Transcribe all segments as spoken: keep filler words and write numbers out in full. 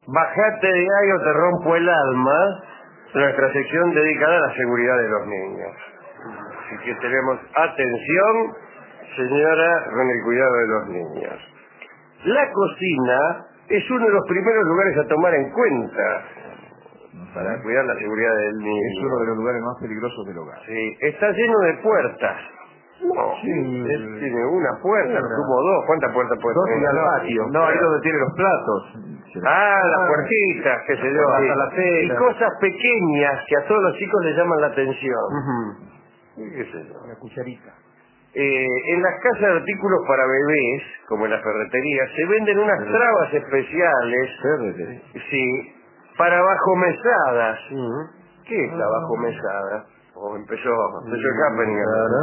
Bajate de ahí o te rompo el alma, nuestra sección dedicada a la seguridad de los niños. Así que tenemos atención, señora, con el cuidado de los niños. La cocina es uno de los primeros lugares a tomar en cuenta para cuidar la seguridad del niño. Es uno de los lugares más peligrosos del hogar. Sí, está lleno de puertas. No, sí, es, tiene una puerta, como dos. ¿Cuántas puertas puede dos tener? y al patio. No, ahí donde tiene los platos. Ah, las puertitas, qué sé yo. Sí. Y cosas pequeñas que a todos los chicos les llaman la atención. Uh-huh. ¿Qué sé yo? La cucharita. Eh, en las casas de artículos para bebés, como en las ferreterías, se venden unas trabas especiales. Ferretería. Sí, para bajomesadas. Uh-huh. ¿Qué es la bajomesada? Oh, empezó, empezó el happening.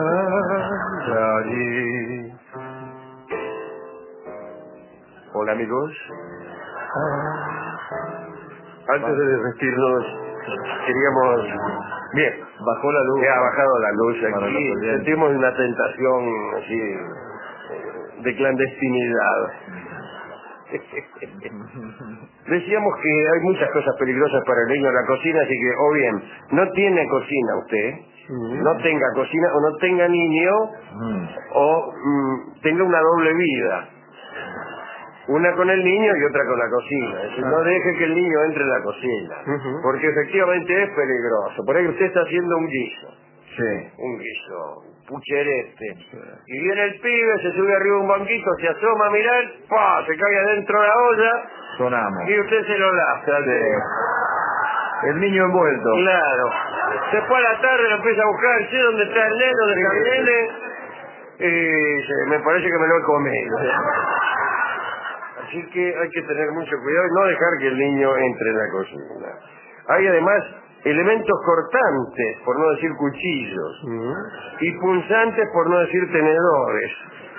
Hola amigos. Antes de desvestirnos, queríamos... Bien, bajó la luz. Ya ha bajado la luz aquí. No Sentimos una tentación así de clandestinidad. Decíamos que hay muchas cosas peligrosas para el niño en la cocina, así que, o bien, no tiene cocina usted, sí. no tenga cocina, o no tenga niño, mm. o mm, tenga una doble vida. Una con el niño y otra con la cocina. Es decir, ah. no deje que el niño entre en la cocina, uh-huh. porque efectivamente es peligroso. Por ahí usted está haciendo un guiso. Sí. Un guiso, un pucherete. Sí. Y viene el pibe, se sube arriba de un banquito, se asoma a mirar, ¡pah! Se cae adentro de la olla. Sonamos. Y usted se lo lastra. Sí. El niño envuelto. Claro. Después a la tarde lo empieza a buscar, sé dónde está el nene, dónde está el nene. Y se, me parece que me lo he comido. Así que hay que tener mucho cuidado y no dejar que el niño entre en la cocina. Hay además elementos cortantes, por no decir cuchillos, uh-huh. y punzantes, por no decir tenedores.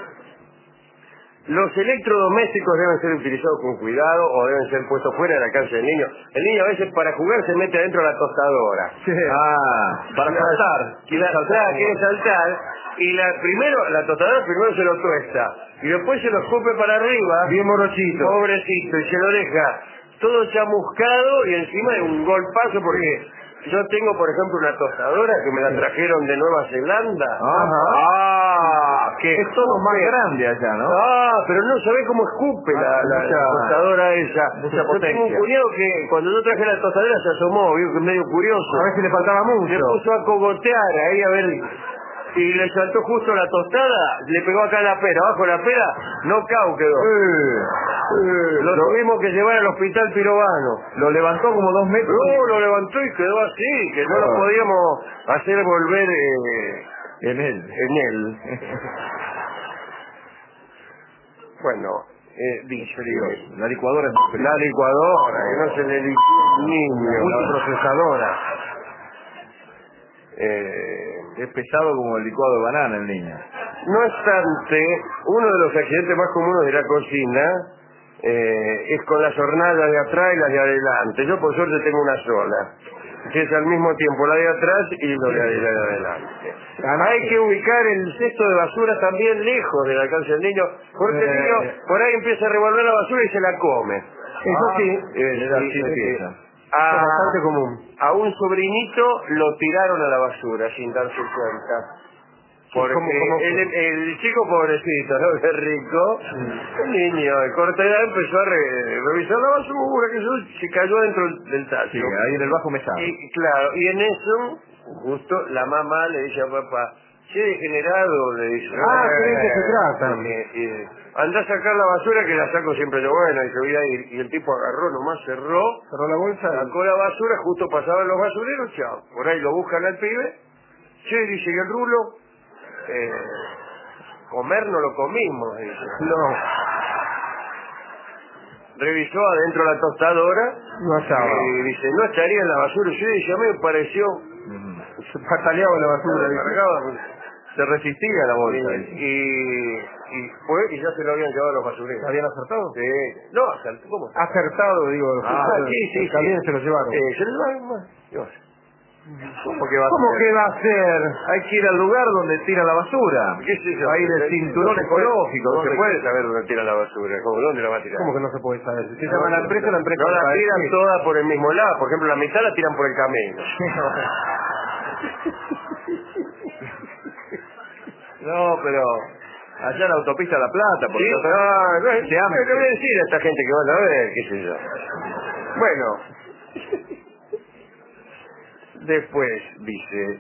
Los electrodomésticos deben ser utilizados con cuidado o deben ser puestos fuera de la alcance del niño. El niño a veces para jugar se mete adentro de la tostadora. Sí. Ah, para la, saltar. Quiere saltar, quiere saltar. Y la, primero, la tostadora primero se lo tuesta. Y después se lo escupe para arriba. Bien morochito. Pobrecito. Y se lo deja todo chamuscado y encima de un golpazo porque... Yo tengo, por ejemplo, una tostadora que me la trajeron de Nueva Zelanda. Ajá. Ah, que es todo más grande allá, ¿no? Ah, pero no sabe cómo escupe ah, la, la, mucha, la tostadora esa. Mucha yo potencia. tengo un cuñado que cuando yo traje la tostadora se asomó, vio que es medio curioso. A ver si le faltaba mucho. Se puso a cogotear ahí a ver... Y le saltó justo la tostada, le pegó acá la pera, abajo la pera, no cao quedó. Eh, eh, lo, lo tuvimos que llevar al hospital pirobano. Lo levantó como dos metros. No, lo levantó y quedó así, que no ah. lo podíamos hacer volver eh, en él. En él. Bueno, eh, dicho, la licuadora es muy La licuadora, que no se le licúe un niño. Una procesadora. Eh, es pesado como el licuado de banana el niño. No obstante, uno de los accidentes más comunes de la cocina eh, es con las hornallas de atrás y las de adelante. Yo por suerte tengo una sola, que es al mismo tiempo la de atrás y la de, la de adelante. Hay que ubicar el cesto de basura también lejos del alcance del niño, porque el niño por ahí empieza a revolver la basura y se la come. Eso ah, sí, eh, sí, sí, sí. A, es bastante común. A un sobrinito lo tiraron a la basura sin darse cuenta. Porque ¿Cómo, cómo el, el chico pobrecito, ¿no? Qué rico. Mm. El niño de corta edad empezó a re, revisar la basura, que se, se cayó dentro del tacho. Sí, ahí en el bajo mesado. Y claro, y en eso, justo la mamá le dice a papá, che, degenerado, le dice. Ah, ¿qué de qué se trata? Y, y, anda a sacar la basura que la saco siempre yo, bueno, y se voy a ir. Y el tipo agarró, nomás cerró, cerró la bolsa, sacó la basura, justo pasaban los basureros, chao. Por ahí lo buscan al pibe, che, dice, ¿y el rulo? Eh, comer no lo comimos, dice. No. Revisó adentro la tostadora, no estaba. Y dice, no estaría en la basura. Sí, dice, a mí me pareció. Uh-huh. Se pataleaba en la basura. Se, se resistía a la bolsa. Y, y, y fue y ya se lo habían llevado a los basureros. ¿Habían acertado? Sí. No, ¿cómo? Acertado, digo. Ah, sí, sí, también sí. se lo llevaron. Eh, se lo llevaron más. ¿Cómo que va a ¿Cómo ser? que va a ser? Hay que ir al lugar donde tira la basura. ¿Qué sé yo? Ahí del cinturón No se puede- ecológico. No se ¿dónde- puede saber dónde tira la basura. ¿Cómo? ¿Dónde la va a tirar? ¿Cómo que no se puede saber? Si usted llama a la empresa, la empresa No va la a tiran decir. todas por el mismo lado. Por ejemplo, la mitad la tiran por el camino. No, pero allá en la autopista La Plata, por Sí, ejemplo. no, no, Se ama. le voy a decir a esta gente que van a ver, qué sé yo. Bueno, después dice,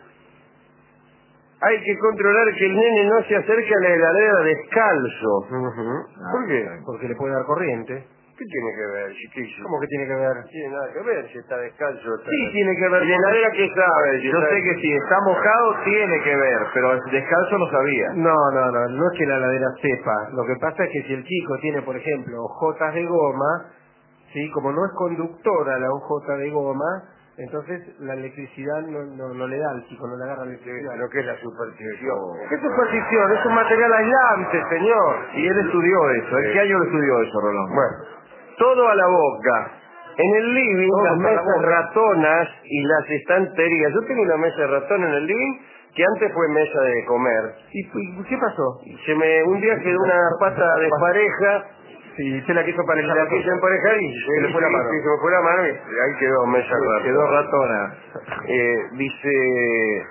hay que controlar que el nene no se acerque a la heladera descalzo. ¿Por qué? Porque le puede dar corriente. ¿Qué tiene que ver, chiquillo? ¿Cómo que tiene que ver? No tiene nada que ver si está descalzo. Está... Sí, tiene que ver. ¿Y la heladera qué sabe? Si Yo está- sé que si está mojado tiene que ver, pero descalzo no sabía. No, no, no, no es que la heladera sepa. Lo que pasa es que si el chico tiene, por ejemplo, hojotas de goma, sí, como no es conductora la hojota de goma, entonces la electricidad no, no, no le da al chico, no le agarra la electricidad. Lo que es la superstición. ¿Qué superstición? Es un material aislante, señor. Y él estudió eso. ¿En Sí. qué año lo estudió eso, Rolón? Bueno, todo a la boca. En el living, Todo las para la mesas boca. ratonas y las estanterías. Yo tengo una mesa ratona en el living que antes fue mesa de comer. ¿Y, y qué pasó? Se me, un día quedó una pata de pareja, Si usted la quiso se parejar. la quise emparejar y se, le fue la mano. sí, se me fue la mano y ahí quedó mesa ratona. Quedó ratona. Eh, dice,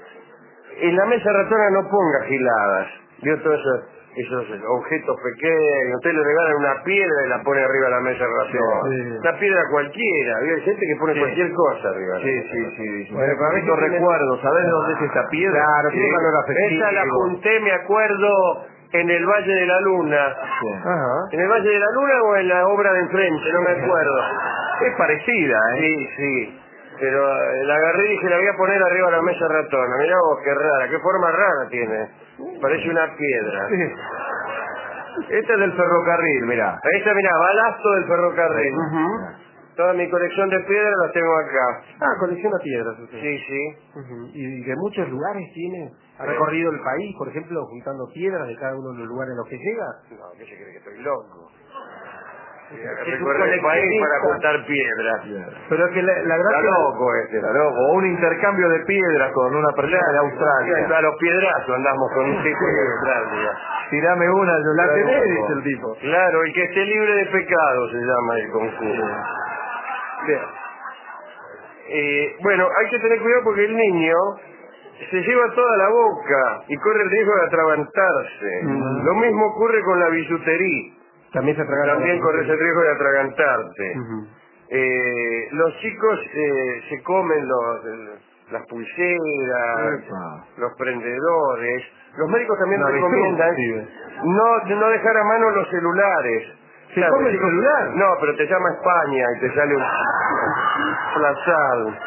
en la mesa ratona no ponga giladas. Vio todos esos, esos objetos pequeños. Usted le regalan una piedra y la pone arriba de la mesa ratona. Sí. Una piedra cualquiera. ¿Vio? Hay gente que pone Sí. cualquier cosa arriba. Sí, sí, sí. sí. Bueno, para mí Lo que tiene- recuerdo. ¿Sabés de dónde es esta piedra? Claro, tiene Sí. valor afectivo. Esa la junté, me acuerdo, en el Valle de la Luna. Sí. Ajá. ¿En el Valle de la Luna o en la obra de enfrente? No me acuerdo. Es parecida, ¿eh? Sí, sí. Pero eh, la agarré y dije, la voy a poner arriba de la mesa ratona. Mirá vos, qué rara, qué forma rara tiene. Parece una piedra. Sí. Este es del ferrocarril, mirá. Esta, mirá, balasto del ferrocarril. Ujú. Toda mi colección de piedras las tengo acá. Ah, colecciona piedras usted. Sí, sí. Ujú. ¿Y de muchos lugares tiene? ¿Ha recorrido el país, por ejemplo, juntando piedras de cada uno de los lugares en los que llega? No, ¿qué se cree que estoy loco? Es Recorrer un el país coleccionista. para juntar piedras. Pero es que la, la Está gracia... loco este. Está loco. O un intercambio de piedras con una persona de Australia. A los piedrazos andamos con un tipo de Australia. Tirame una, yo La la tenés, tenés, dice el tipo. Claro, el que esté libre de pecado se llama el concurso. Bien. Eh, bueno, hay que tener cuidado porque el niño se lleva toda la boca y corre el riesgo de atragantarse. Mm. Lo mismo ocurre con la bisutería. También se atraganta. También corres el riesgo de atragantarte. Ujú. Eh, los chicos eh, se comen los, las pulseras, Epa. los prendedores. Los médicos también Una recomiendan avestruz, no, no dejar a mano los celulares. ¿Se Claro, come el chicos, celular? No, pero te llama España y te sale un plazado.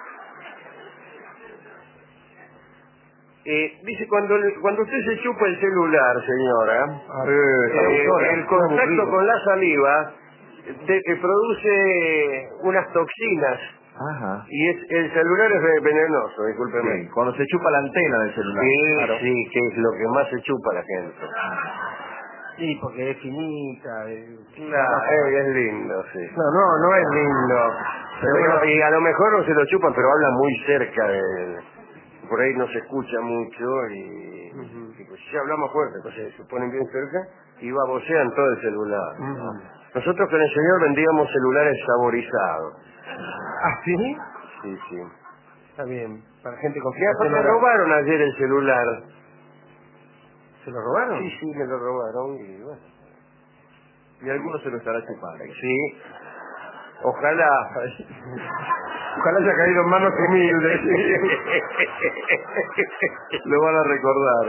Eh, dice, cuando el- cuando usted se chupa el celular, señora, Ah, eh, sola, el contacto aburrido. con la saliva te- te produce unas toxinas Ajá. y es, el celular es ve- venenoso, discúlpeme. Sí, cuando se chupa la antena del celular. Sí, Claro. sí, que es lo que más se chupa la gente. Sí, porque es finita. es- Claro, eh, es lindo, sí. No, no, no es lindo. Pero bueno, y a lo mejor no se lo chupan, pero hablan muy cerca de... Por ahí no se escucha mucho y... Ujú. y pues si hablamos fuerte, entonces se ponen bien cerca y babosean todo el celular. Ujú. Nosotros con el señor vendíamos celulares saborizados. ¿Ah, sí? Sí, sí. Está bien. Para gente con Y aparte me fijación oral. robaron ayer el celular. ¿Se lo robaron? Sí, sí, me lo robaron y bueno. Y alguno se lo estará chupando. Sí. Ojalá. Ojalá haya caído en manos humildes. Lo van a recordar.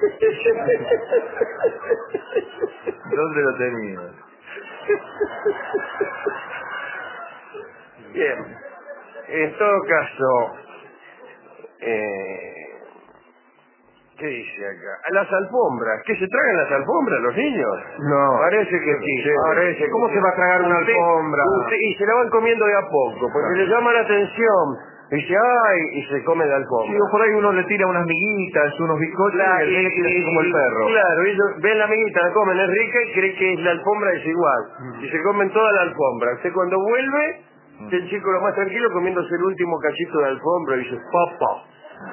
¿Dónde lo tenías? Bien. En todo caso, eh, ¿qué dice acá? A las alfombras. ¿Qué se tragan las alfombras los niños? No. Parece que sí. Sí. Parece ¿Cómo que se va a tragar una Usted- alfombra? usted- y se la van comiendo de a poco, porque le llama la atención. Dice, ay, y se come la alfombra. Sí, o por ahí uno le tira unas miguitas, unos bizcochos Claro, y el nene tira así como el y- perro. Claro, ellos ven la amiguita, la comen, es rica y creen que la alfombra es igual. Mm. Y se comen toda la alfombra. Usted cuando vuelve, Está el chico lo más tranquilo comiéndose el último cachito de alfombra y dice, papá.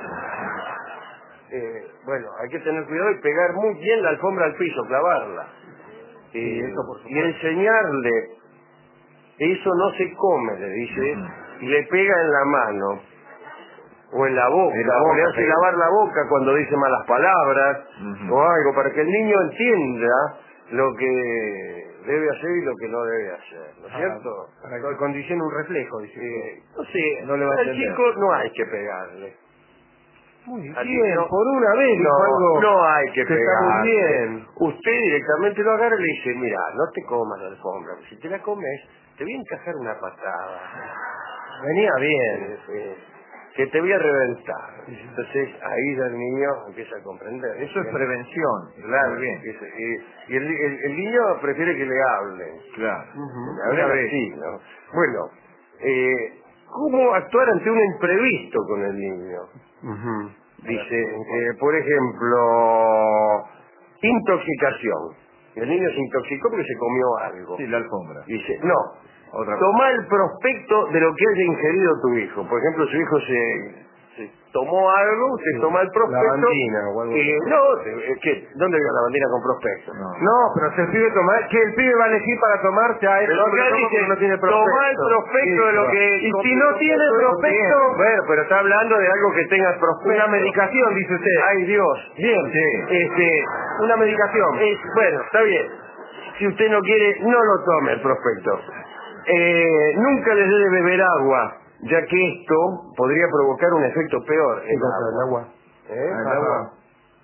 Eh, bueno, hay que tener cuidado y pegar muy bien la alfombra al piso, clavarla. Eh, Sí, eso por y supuesto. enseñarle, eso no se come, le dice, y le pega en la mano o en la boca, En la o le boca, hace sí. lavar la boca cuando dice malas palabras, Ujú. o algo, para que el niño entienda lo que debe hacer y lo que no debe hacer, ¿no es Ah, cierto? para que condicione un reflejo, dice. Eh, no sé, No le va a al entender. chico no hay que pegarle. Muy Al bien, chico- por una vez dijo no, algo no hay que que está muy pegarle. bien. Usted directamente lo agarra y le dice, mira, no te comas la alfombra, porque si te la comes, te voy a encajar una patada. Venía bien. Eh, eh, que te voy a reventar. Entonces ahí ya el niño empieza a comprender. Eso es Bien. prevención. Claro, Muy bien. que se- y, y el, el- el niño prefiere que le hablen. Claro. Le hablen Una vez. así, ¿no? Bueno, eh, ¿cómo actuar ante un imprevisto con el niño? Ujú. Dice, eh, por ejemplo, intoxicación. El niño se intoxicó porque se comió algo. Sí, la alfombra. Dice, no, Otra toma el prospecto de lo que haya ingerido tu hijo. Por ejemplo, su hijo se, se tomó algo, usted Sí, toma el prospecto. lavandina o algo eh, así. no, eh, ¿qué? ¿Dónde vio lavandina con prospecto? No. No, pero si el pibe toma, que el pibe va a elegir para tomarse a eso. Pero acá toma dice, porque no tiene prospecto. toma el prospecto de lo que... Y si no tiene prospecto, Bueno, pero está hablando de algo que tenga prospecto. una medicación, dice usted. Ay, Dios. Bien, Sí. Este, una medicación. es, bueno, está bien. Si usted no quiere, no lo tome el prospecto. Eh, nunca les debe beber agua, ya que esto podría provocar un efecto peor. ¿Qué cosa? El agua. ¿Eh? Ah, el Ajá. agua.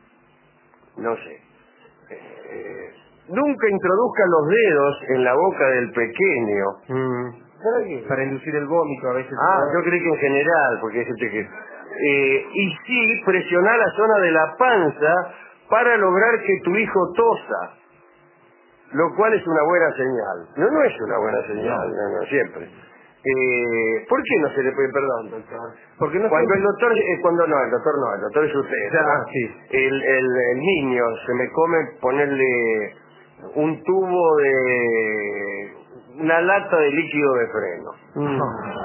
No sé. Eh, nunca introduzca los dedos en la boca del pequeño. Mm. Para inducir el vómito a veces. Ah, yo creí que en general, porque hay gente que... Eh, y sí, presionar la zona de la panza para lograr que tu hijo tosa, lo cual es una buena señal. No, no es una buena señal, no, no, siempre. Eh, ¿Por qué no se le puede, perdón, doctor? Porque no Cuando siempre- el doctor, eh, cuando no, el doctor no, el doctor es usted. Ya, ¿no? sí. El, el, el niño se me come ponerle un tubo de... una lata de líquido de freno. Mm.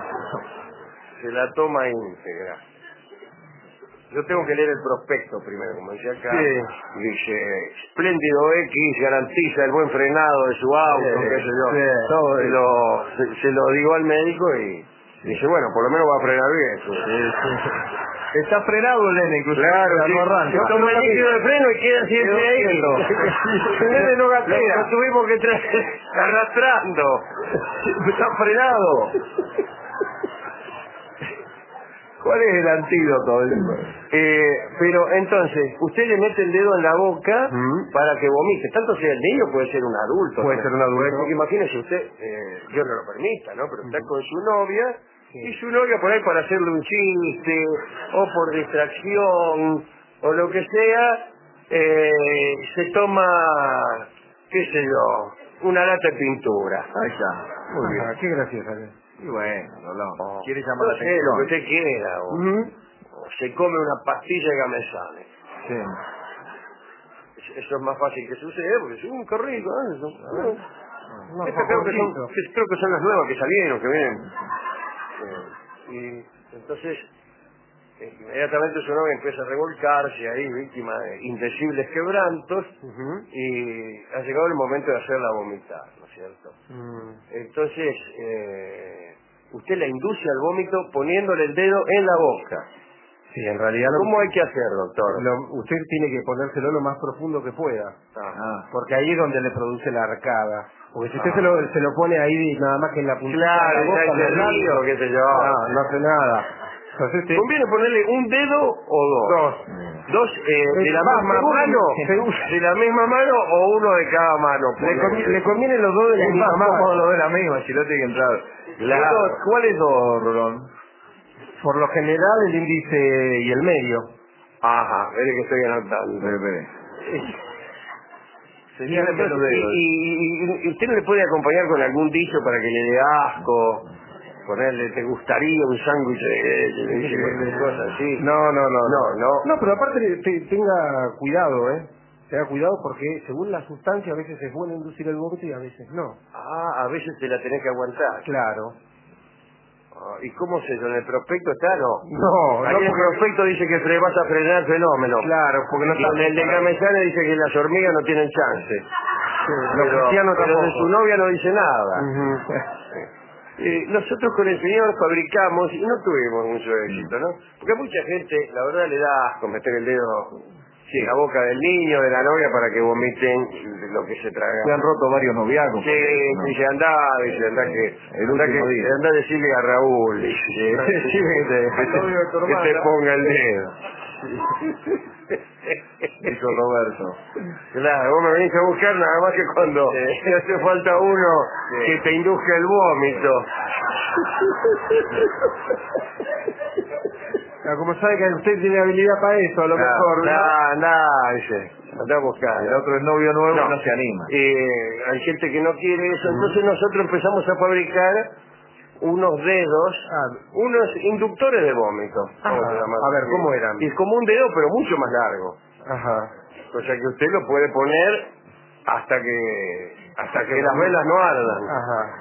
Se la toma íntegra. Yo tengo que leer el prospecto primero, como dice acá. Sí. Dice, Espléndido X garantiza el buen frenado de su auto, Sí, qué sé yo. sí, Todo se sí. lo, se, se lo digo al médico y dice, bueno, por lo menos va a frenar bien. Está frenado el nene, incluso. Claro, no sí. arranca. Se toma el líquido de freno y queda siempre Quedó ahí. quieto. El nene no Lo, gatea. lo tuvimos que traer arrastrando. Está frenado. ¿Cuál es el antídoto? Eh, pero entonces, usted le mete el dedo en la boca Mm. para que vomite. Tanto sea el niño, puede ser un adulto. Puede ¿no? ser un adulto. Porque imagínese usted, eh, Dios no lo permita, ¿no? Pero está con su novia, y su novia por ahí para hacerle un chiste, o por distracción, o lo que sea, eh, se toma, qué sé yo, una lata de pintura. Ahí está. Muy bien. Ajá, qué graciosa. Y bueno, lo hablamos. O- ¿Quiere llamar no la sé, atención? lo que usted quiera. O, Ujú. o se come una pastilla de gamesane. Sí. Eso es más fácil que sucede porque es un rico, ¿eh? Eso. Unos Estas creo que, son, favorcitos. que creo que son las nuevas que salieron, que vienen. Eh, y entonces, eh, inmediatamente su novia empieza a revolcarse ahí, víctima de indecibles quebrantos, Ujú. y ha llegado el momento de hacerla vomitar, ¿no es cierto? Mm. Entonces, eh, usted la induce al vómito poniéndole el dedo en la boca. Sí, en realidad lo, ¿Cómo hay que hacer, doctor? lo- usted tiene que ponérselo lo más profundo que pueda. Ah. Porque ahí es donde le produce la arcada. Porque si usted Ah. se, lo, se lo pone ahí nada más que en la puntita Claro, de la boca, ya en los se labios, rico, qué sé yo. no, no hace nada. Entonces usted... ¿Conviene ponerle un dedo o dos? Dos. ¿Dos eh, de la Va, misma según- mano? según- ¿De la misma mano o uno de cada mano? Le, Ponele. convi- le conviene los dos de la Es misma más mano. cómodo lo de la misma, si no tiene que entrar. Claro. Esto- ¿Cuál es dos, Rolón? Por lo general el índice y el medio. Ajá, veré que estoy anotando. Espere, espere. Y, Señáleme los entonces, dedos. y- y- y usted no le puede acompañar con algún dicho para que le dé asco, ponerle, ¿te gustaría un sándwich de, de, de- de cosas así? No, no, no. No, no. No, pero aparte te- tenga cuidado, ¿eh? Tenga cuidado porque según la sustancia a veces es bueno inducir el vómito y a veces no. Ah, a veces te la tenés que aguantar. Claro. ¿Y cómo se eso? ¿En el prospecto está? No. No, Aquí no en el porque... prospecto dice que fre- vas a frenar el fenómeno. Claro, porque no Y en el de Camesana dice que las hormigas no tienen chance. Sí, los Pero, cristianos pero de tampoco. su novia no dice nada. Ujú. Eh, nosotros con el señor fabricamos y no tuvimos mucho éxito, ¿no? Porque a mucha gente, la verdad, le da asco meter el dedo en la boca del niño, de la novia, para que vomiten lo que se traga. Se han roto varios noviazgos. Sí, dice, andá, dice, andá que, El andá último que, día. andá a decirle a Raúl, dice, Decime que te- que te, que te ponga el dedo. Dijo Roberto. Claro, vos me venís a buscar nada más que cuando Sí. hace falta uno Sí. que te induzca el vómito. Ah, como sabe que usted tiene habilidad para eso, a lo mejor, ¿no? Nah, nah, dice, andá a buscar. El otro es novio nuevo No. y no se anima. Eh, hay gente que no quiere eso, entonces nosotros empezamos a fabricar unos dedos, Ah, unos inductores de vómito. Ajá. ¿Cómo se llama? A ver, ¿cómo eran? Y es como un dedo, pero mucho más largo. ajá. O sea que usted lo puede poner hasta que hasta que las velas no ardan. Ajá.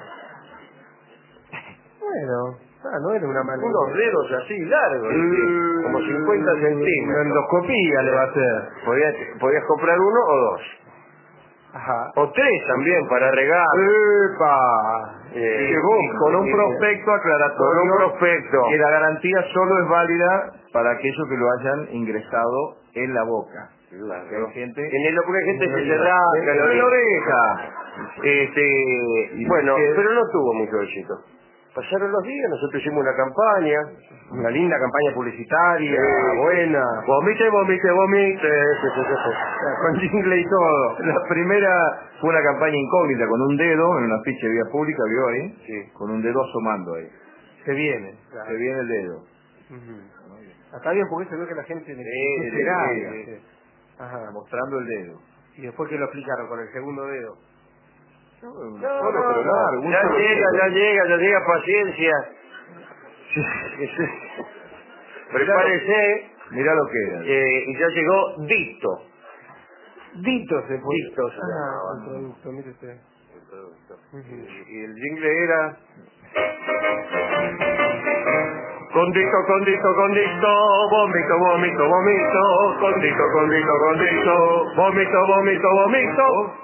Bueno, ah, no era una mala Unos idea. dedos así largos, ¿sí? Como cincuenta Una centímetros. endoscopía le va a hacer. Podías, podías comprar uno o dos. Ajá. O tres también para regar. ¡Epa! Eh, Llegó y- con un y- prospecto Con aclaratorio un prospecto. que la garantía solo es válida para aquellos que lo hayan ingresado en la boca. Claro. Que hay gente... En el porque hay gente que se En rasca la la oreja. Este, Y bueno, que- pero no tuvo mucho éxito. Pasaron los días, nosotros hicimos una campaña, Una linda campaña publicitaria, Sí. buena. vomite, vomite, vomite, sí, sí, sí, sí. Con jingle y todo. La primera fue una campaña incógnita con un dedo en una ficha de vía pública, vio ahí, Sí. con un dedo asomando ahí. Se viene. Se viene el dedo. Ujú. Está bien porque se ve que la gente le Sí, le sí, pega, sí, sí. Ajá. Mostrando el dedo. Y después que lo aplicaron con el segundo dedo. No, Solo, no, pero no. largo, un Ya solo llega, dedo. ya llega, ya llega, paciencia. Prepárese, Mirá lo que era. eh, y ya llegó Dicto. Dito se fue. Dicto se Ah, llamaba. el producto, mire usted. El producto. Ujú. Y, y el jingle era... Condito, condito, condito, vómito, vómito, vómito, condito, condito, condito, vómito, vómito, vómito.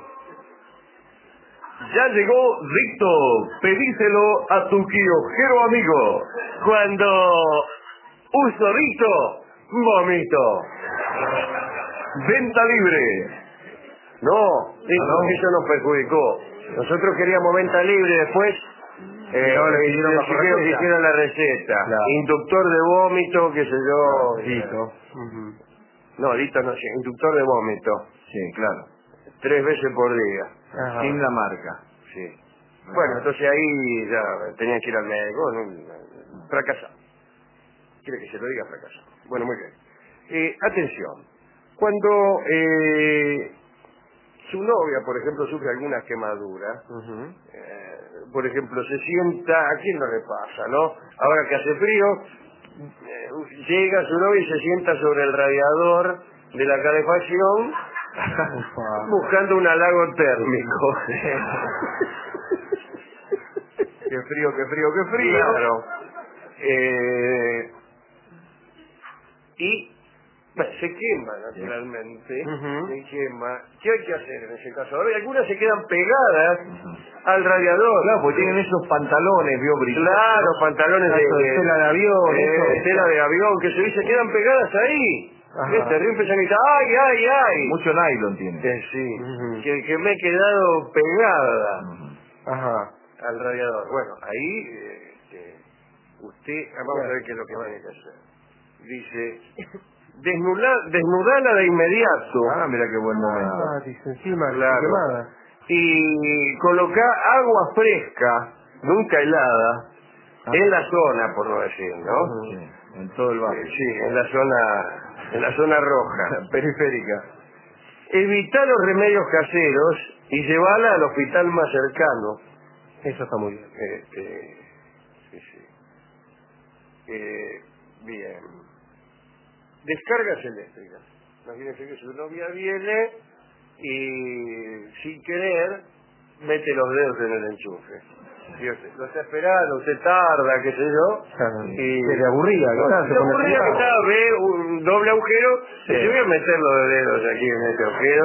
Ya llegó Dicto, pedíselo a tu kiosquero amigo. Cuando uso Dicto, vómito. Venta libre. No, eso, no. eso nos perjudicó. Nosotros queríamos venta libre después. Eh, no, le eh, pidieron le bajo exigieron que receta. hicieran la receta. Claro. Inductor de vómito, qué sé yo. Dito. eh, No, Dito no, sí, inductor de vómito. Sí, claro. Tres veces por día. Ajá. Sin la marca. Sí. Bueno, entonces ahí ya tenía que ir al médico. ¿no? Fracasado. Quiere que se lo diga fracasado. Bueno, muy bien. Eh, atención. Cuando eh, su novia, por ejemplo, sufre alguna quemadura, Ujú. eh, por ejemplo, se sienta, ¿a quién no le pasa, no? Ahora que hace frío, eh, llega su novia y se sienta sobre el radiador de la calefacción Ufa. buscando un halago térmico. Qué frío, qué frío, qué frío. Claro. Eh, y bueno, se quema, naturalmente. Ujú. Se quema. ¿Qué hay que hacer en ese caso? Ahora, algunas se quedan pegadas al radiador. Claro, porque tienen esos pantalones, vio, brillantes. Claro, pantalones de, Caso de tela de avión, eh, eso. tela de avión, que se dice, quedan pegadas ahí. Ajá. Es terrible, empiezan a gritar, ¡ay, ay, ay! Mucho nylon tiene. Eh, sí, Ujú. que, que me he quedado pegada Ajá. al radiador. Bueno, ahí eh, este, usted, ah, vamos a ver qué es lo que tiene que hacer. Dice, desnudala, desnudala de inmediato. Ah, mira qué buen momento. Ah, dice encima, Claro. quemada. Y colocar agua fresca, nunca helada, Ah. en la zona, por no decir, ¿no? Sí, en todo el Eh, barrio. Sí, en la zona, en la zona roja. Periférica. Evitar los remedios caseros y llevarla al hospital más cercano. Eso está muy bien. Este, sí, sí. Eh, bien. Descargas eléctricas. Imagínense que su novia viene y sin querer mete los dedos en el enchufe. Y usted, lo está esperando, usted tarda, qué sé yo. Y se le aburría, ¿no? Se le aburría que estaba, ve un doble agujero, sí. Y se voy a meter los dedos aquí en este agujero.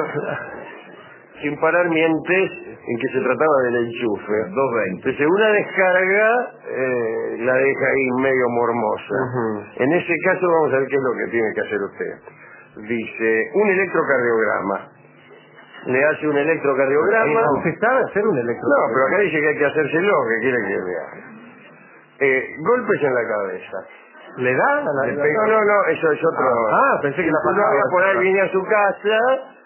Sin parar mientes en que se trataba del enchufe. doscientos veinte. Entonces una descarga eh, la deja ahí medio mormosa. Uh-huh. En ese caso vamos a ver qué es lo que tiene que hacer usted. Dice, un electrocardiograma. Le hace un electrocardiograma. ¿Usted sabe hacer un electrocardiograma? No, pero acá dice que hay que hacérselo, que quiere que vea. Eh, golpes en la cabeza. ¿Le da? A la, Le no, no, no, eso es otro. Ah, ah pensé que la pasaba. Por ahí viene a su casa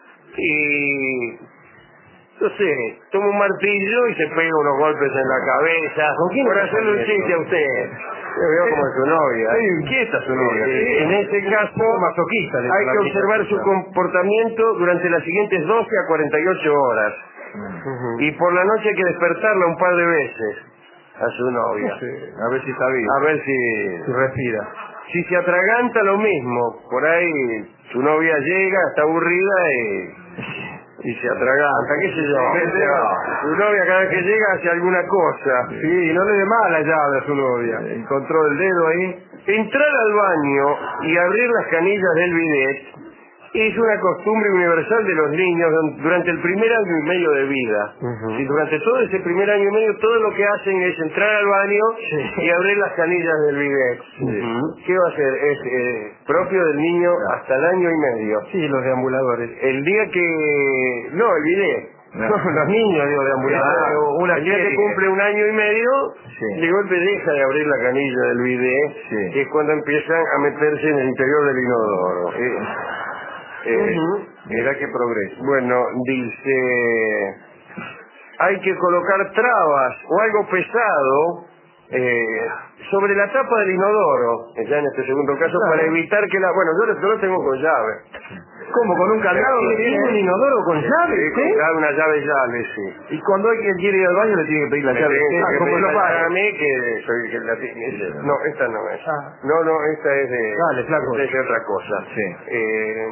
y... no sé, toma un martillo y se pega unos golpes en la cabeza. ¿Con quién por hacerle un chiste a usted? Yo veo como su novia. Muy inquieta su novia. Sí, sí. En este caso, masoquista, hay que observar su comportamiento durante las siguientes doce a cuarenta y ocho horas. Uh-huh. Y por la noche hay que despertarla un par de veces a su novia. Sí. A ver si está bien. A ver si... si respira. Si se atraganta, lo mismo. Por ahí su novia llega, está aburrida y... y se atraganta, qué sé yo. Su novia cada vez que llega hace alguna cosa. Sí, y no le dé mala llave a su novia. Encontró el dedo ahí. Entrar al baño y abrir las canillas del bidet es una costumbre universal de los niños durante el primer año y medio de vida. Uh-huh. Y durante todo ese primer año y medio todo lo que hacen es entrar al baño sí. y abrir las canillas del bidet. Sí. Uh-huh. ¿Qué va a hacer? Es eh, propio del niño claro. hasta el año y medio. Sí, los deambuladores. El día que... no, el bidet. No. Los niños, digo, deambuladores. Ah, una el día que cumple un año y medio, sí. de golpe deja de abrir la canilla del bidet, sí. que es cuando empiezan a meterse en el interior del inodoro. Eh, Eh, uh-huh. Mira qué progreso. Bueno, dice, hay que colocar trabas o algo pesado eh, sobre la tapa del inodoro, ya en este segundo caso, claro. para evitar que la... bueno, yo, yo lo tengo con llave. ¿Cómo? ¿Con un candado? ¿Tiene un inodoro con llave? Sí, ¿sí? Con una llave llave, sí. Y cuando alguien quiere ir al baño le tiene que pedir la me llave. Ah, como lo para a mí que soy que la tiene. No, esta no es. Ah. No, no, esta es de... Dale, flaco. Esta es de otra cosa. Sí. Eh...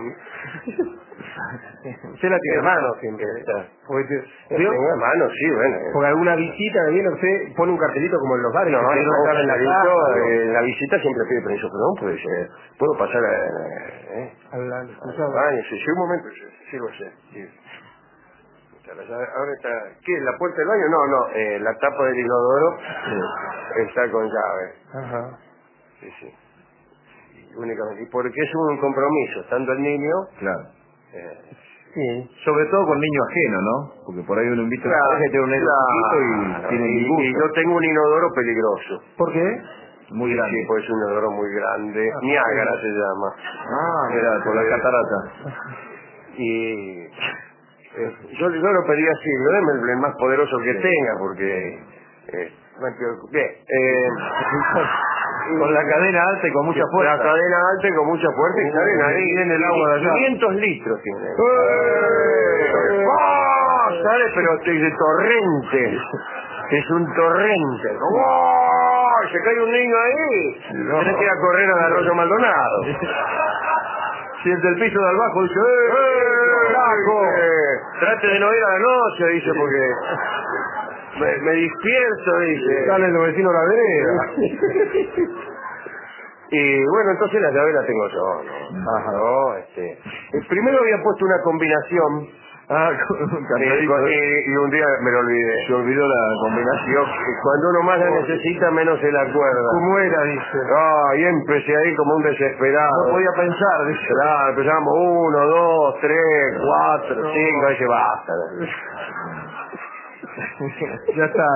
Usted la tiene a mano siempre. ¿Tiene a mano? Sí, bueno. Porque alguna visita que viene, usted pone un cartelito como en los bares. No, no, no, no, en la, casa, eh, la visita siempre pide permiso, perdón, puede ser. ¿Puedo pasar a, eh, al, al, al baño? Sí, sí, un momento, sí, lo sé. Sí. Ahora está... ¿Qué? ¿La puerta del baño? No, no, eh, la tapa del inodoro sí. está con llave. Ajá. Sí, sí. Únicamente. Y porque es un compromiso, estando el niño... Claro. Eh, sí. Sobre todo con niño ajeno, ¿no? Porque por ahí uno invita claro, a que tiene un nene claro, y tiene y, disgusto. y yo tengo un inodoro peligroso. ¿Por qué? Muy sí, grande. Sí, pues es un inodoro muy grande. Ah, Niágara se llama. Ah, mira, por la catarata. Y... Eh, yo, yo lo pedí así, ¿no? Deme el, el más poderoso que sí. tenga, porque... Eh, bien, eh, con la cadena alta y con mucha fuerza. La cadena alta y con mucha fuerza y salen ahí. Viene el agua de allá. quinientos litros tiene. ¡Eh! ¡Oh! Sale, pero de torrente. Es un torrente. ¡Oh! Se cae un niño ahí. No. Tienes que ir a correr al Arroyo Maldonado. Siente el piso de abajo y dice, ¡eh! ¡Eh! eh trate de no ir a la noche, dice, porque me, me despierto, dice. Sale el vecino a la vereda. Y bueno, entonces la llave la tengo yo, ¿no? Ajá. No, este... Primero había puesto una combinación. Ah, con un eh, con, eh, y un día me lo olvidé. Se olvidó la combinación. Cuando uno más la necesita, menos se la acuerda. ¿Cómo era? Dice. Ah, y empecé ahí como un desesperado. No podía pensar, dice. Claro, empezamos uno, dos, tres, cuatro, no. cinco, ahí se basta. Ya está.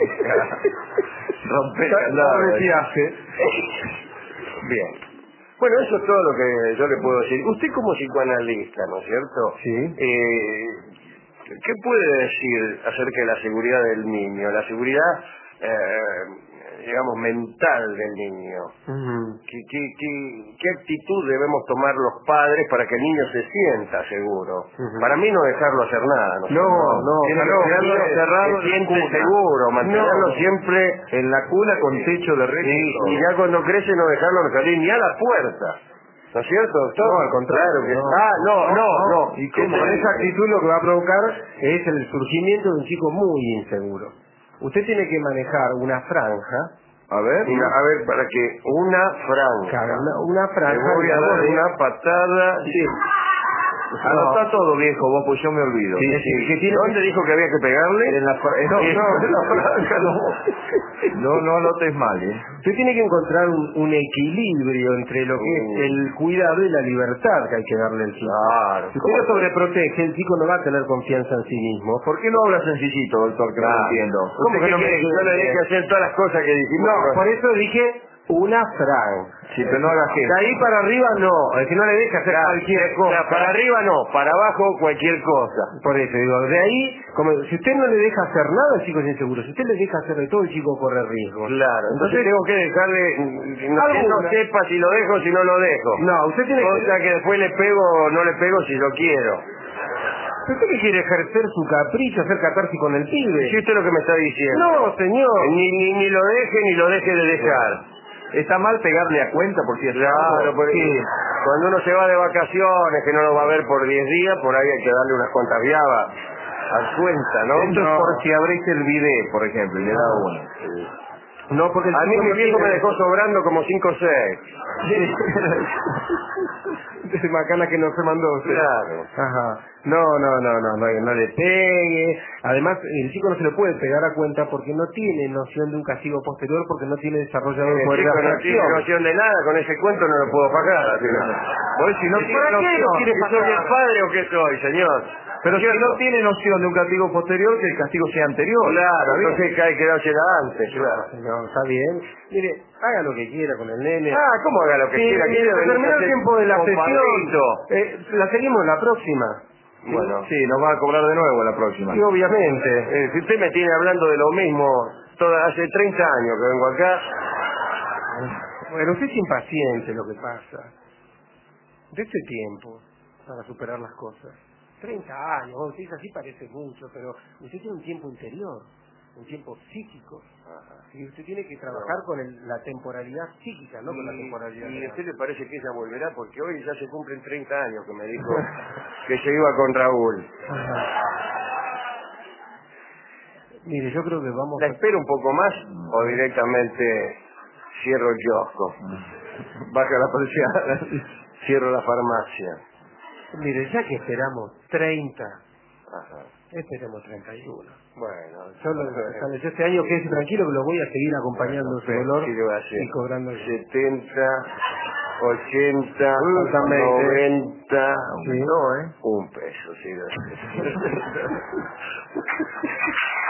Rompe el viaje. Bien. Bueno, eso es todo lo que yo le puedo decir. Usted como psicoanalista, ¿no es cierto? Sí. Eh, ¿Qué puede decir acerca de la seguridad del niño? La seguridad, eh, digamos, mental del niño. Uh-huh. ¿Qué, qué, qué, ¿Qué actitud debemos tomar los padres para que el niño se sienta seguro? Uh-huh. Para mí no dejarlo hacer nada. No, no, no. no Tiene que quedarlo cerrado, se siente seguro, mantenerlo no. siempre en la cuna con techo de reja. Sí, y ya cuando crece no dejarlo salir ni a la puerta. ¿No es cierto, doctor? No, al contrario. Que... No. Ah, no, no, no. no. Y con esa actitud lo que va a provocar es el surgimiento de un chico muy inseguro. Usted tiene que manejar una franja. A ver. Una, a ver, para que una franja. Claro, una, una franja. Le voy a dar una patada. Sí. Anotá todo, viejo, vos, pues yo me olvido. Sí, sí. ¿Qué tiene? ¿Dónde dijo que había que pegarle? En la, fra- no, Sí. no, en la franja no. No, no anotes mal, ¿eh? Usted tiene que encontrar un, un equilibrio entre lo que Uh. es el cuidado y la libertad que hay que darle al chico. Claro. Si usted lo sobreprotege, el chico no va a tener confianza en sí mismo. ¿Por qué no habla sencillito, doctor? Que no Claro. entiendo. ¿Cómo que no me quiere que yo le deje hacer todas las cosas que dijimos? No, por eso dije una franja. Sí, pero no hagas De gestos. ahí para arriba no, es que no le deja hacer Claro, cualquier o cosa. sea, para arriba no, para abajo cualquier cosa. Por eso digo, de ahí, como si usted no le deja hacer nada, el chico es inseguro. Si usted le deja hacer de todo, el chico corre riesgo. Claro, entonces tengo que dejarle, no, que no Alguna. sepa si lo dejo o si no lo dejo. No, usted tiene O sea que... que después le pego o no le pego si lo quiero. ¿Usted que quiere ejercer su capricho, hacer catarsis con el pibe? Si usted es lo que me está diciendo. No, señor. Ni, ni, ni lo deje ni lo deje de dejar. Está mal pegarle a cuenta por si es Claro, algo. por- Sí. cuando uno se va de vacaciones, que no lo va a ver por diez días, por ahí hay que darle unas cuantas viabas a cuenta, ¿no? Esto No. es por si abriste el video, por ejemplo, y le da uno. No, porque el A mí chico mi no viejo me tiene- dejó sobrando como cinco o seis. de macana que no se mandó. usted. Claro. Ajá. No, no, no, no, no, no le pegue. Además, el chico no se le puede pegar a cuenta porque no tiene noción de un castigo posterior, porque no tiene desarrollado el El poder de chico no tiene abstracción. noción de nada, con ese cuento no lo puedo pagar. Así que- Pues si no ¿Y tiene ¿Para qué lo noción, quiere si pagar? ¿Soy soy el padre o qué soy, señor? pero si ¿Cierto? no tiene noción de un castigo posterior, que el castigo sea anterior. Claro, ¿Está bien? entonces hay que dársela antes, claro. No, está bien. Mire, haga lo que quiera con el nene. Ah, ¿cómo haga lo que Sí, quiera? sí, Quiere se venir terminó a el hacer tiempo de la sesión. compadrito. Eh, la seguimos la próxima. Bueno, Sí, nos va a cobrar de nuevo la próxima. Sí, obviamente. eh, si usted me tiene hablando de lo mismo, toda, hace treinta años que vengo acá. Bueno, usted es impaciente, lo que pasa. Dese tiempo para superar las cosas. treinta años, vos decís así parece mucho, pero usted tiene un tiempo interior, un tiempo psíquico. Y usted tiene que trabajar con el- la temporalidad psíquica, no con la Y, temporalidad y a real. usted le parece que ella volverá, porque hoy ya se cumplen treinta años que me dijo que se iba con Raúl. Mire, yo creo que vamos ¿La a... espero un poco más o directamente cierro el kiosco? Baja la persiana. Cierro la farmacia. Mire, ya que esperamos treinta, Ajá. esperemos treinta y uno. Bueno, Yo, lo, yo este año quédese tranquilo que lo voy a seguir acompañando bueno, su ¿qué- dolor qué le voy a hacer? y cobrando yo. setenta, ochenta, Faltan veinte. noventa, Sí. No, ¿eh? un peso, sí.